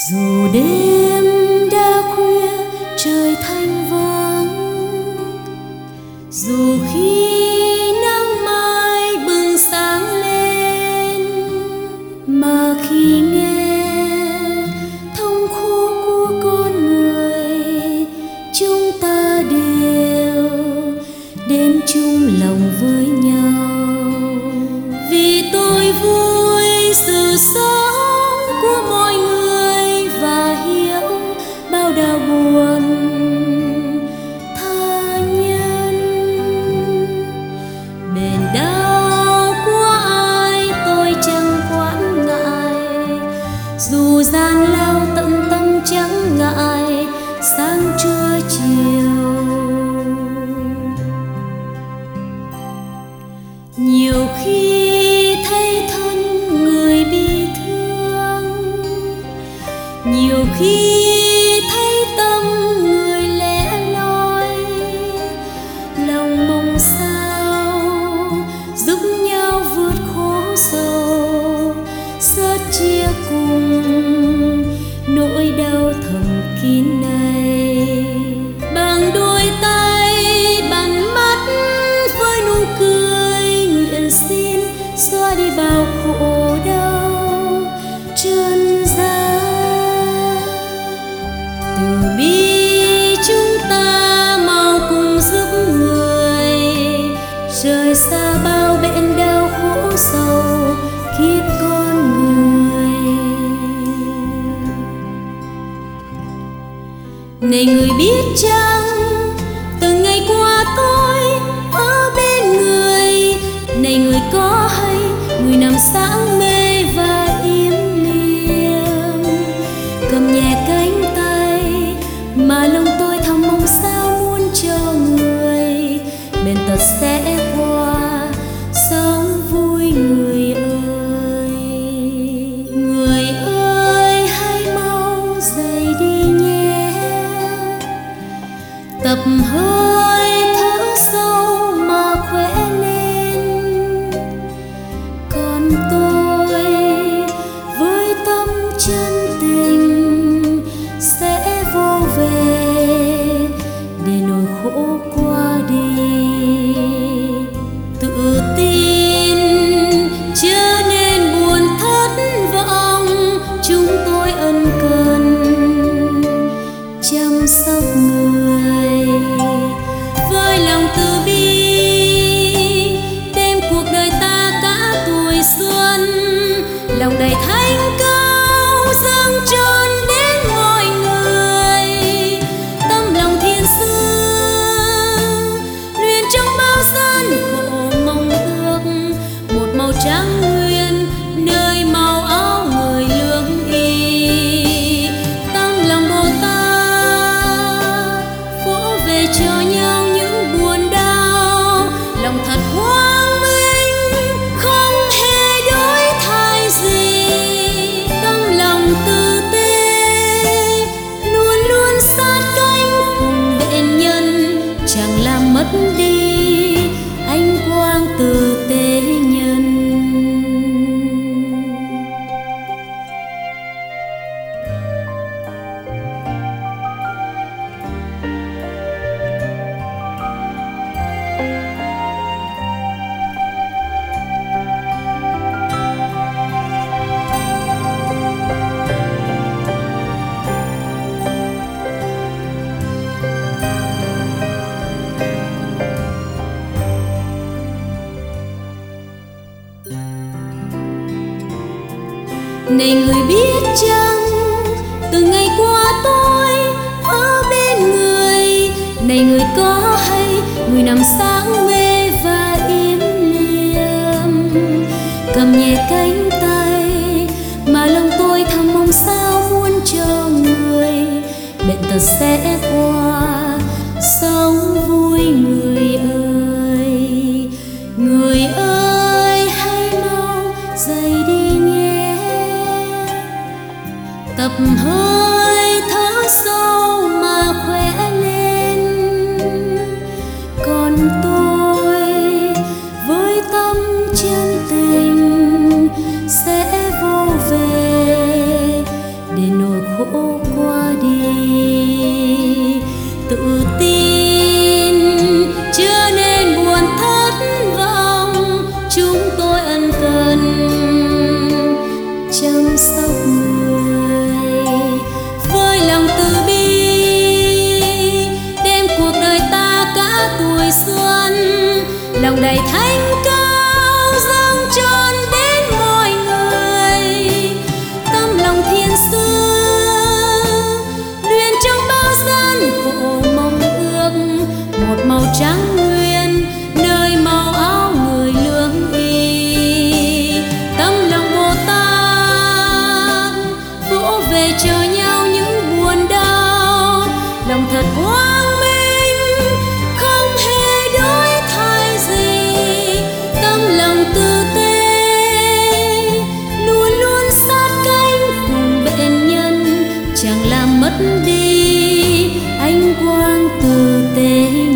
Dù đêm đã khuya trời thanh vắng, dù khi nắng mai bừng sáng lên, mà khi nghe thông khô của con người, chúng ta đều đến chung lòng với nhau. Vì tôi vui sự sống của mọi người và hiểu bao đau buồn tha nhân. Bền đau của ai tôi chẳng quản ngại, dù gian lao tận tâm chẳng ngại sáng trưa chiều. Nhiều khi thấy thân người bị thương, nhiều khi thấy tâm người lẻ loi, lòng mong sao giúp nhau vượt khổ sầu, sớt chia cùng nỗi đau thầm kín này. Bằng đôi tay bằng mắt với nụ cười, nguyện xin xóa đi bao khổ đau trần gian. Từ bi chúng ta mau cùng giúp người, rời xa bao bệnh đau khổ sầu kiếp con người. Này người biết chăng, từng ngày qua tôi ở bên người. Này người có hay người nằm sáng mê và im lìm, cầm nhẹ cánh tay mà lòng tôi thầm mong sao muốn cho người bệnh tật sẽ qua, sống vui người ơi. Người ơi hãy mau dậy đi nhé, tập hơi thở sâu mà khỏe lên. Còn tôi với tâm chân tình sẽ vô về để nỗi khổ qua đi. Tự tin chớ nên buồn thất vọng, chúng tôi ân cần chăm sóc người với lòng từ bi. Đêm cuộc đời ta cả tuổi xuân, lòng đầy thanh cao dâng trọn đến mọi người. Tâm lòng thiên sứ luyện trong bao gian khổ, mong ước một màu trắng nguyên nơi màu áo người lương y. Tâm lòng Bồ Tát vỗ về cho nhau những buồn đau, lòng thật quang minh không hề đổi thay gì. Tâm lòng tử tế luôn luôn sát cánh cùng bệnh nhân, chẳng làm mất đi ánh quang tử tế nhân. Này người biết chăng, từ ngày qua tôi ở bên người. Này người có hay người nằm sáng mê và im lìm, cầm nhẹ cánh tay mà lòng tôi thầm mong sao muốn cho người bệnh tật sẽ qua, sống vui người ơi. Người ơi hãy mau dậy đi nhé, tập hơi thở sâu mà khỏe lên. Còn tôi với tâm chân tình sẽ vô về để nỗi khổ tự tin, chưa nên buồn thất vọng. Chúng tôi ân cần chăm sóc người với lòng từ bi, đem cuộc đời ta cả tuổi xuân, lòng đầy thánh cao dâng trọn đến mọi người. Tấm lòng thiên sứ luyện trong bao gian khổ mong ước, một màu trắng nguyên nơi màu áo người lương y. Tấm lòng Bồ Tát vỗ về cho nhau những buồn đau, lòng thật quang minh không hề đổi thay gì. Tấm lòng tử tế luôn luôn sát cánh cùng bệnh nhân, chẳng làm mất đi ánh quang tử tế.